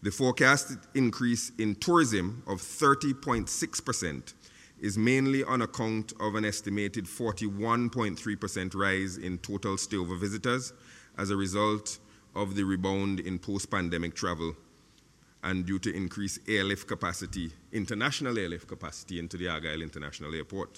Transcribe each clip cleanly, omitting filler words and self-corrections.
The forecasted increase in tourism of 30.6% is mainly on account of an estimated 41.3% rise in total stayover visitors as a result of the rebound in post-pandemic travel and due to increased airlift capacity, international airlift capacity into the Argyle International Airport.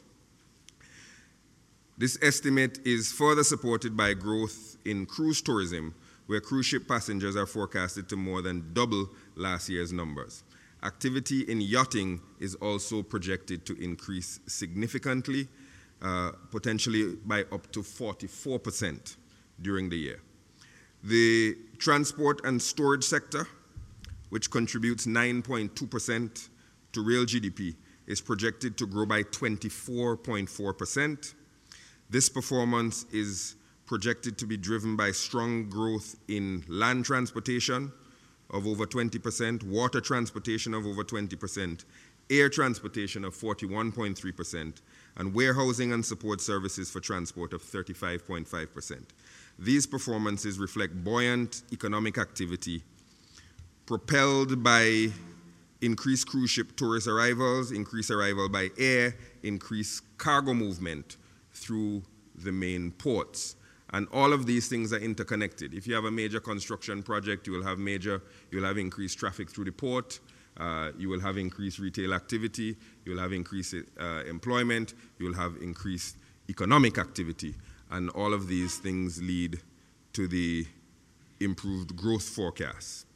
This estimate is further supported by growth in cruise tourism, where cruise ship passengers are forecasted to more than double last year's numbers. Activity in yachting is also projected to increase significantly, potentially by up to 44% during the year. The transport and storage sector, which contributes 9.2% to real GDP, is projected to grow by 24.4%. This performance is projected to be driven by strong growth in land transportation of over 20%, water transportation of over 20%, air transportation of 41.3%, and warehousing and support services for transport of 35.5%. These performances reflect buoyant economic activity propelled by increased cruise ship tourist arrivals, increased arrival by air, increased cargo movement through the main ports. And all of these things are interconnected. If you have a major construction project, you will have increased traffic through the port, you will have increased retail activity, you will have increased employment, you will have increased economic activity. And all of these things lead to the improved growth forecasts.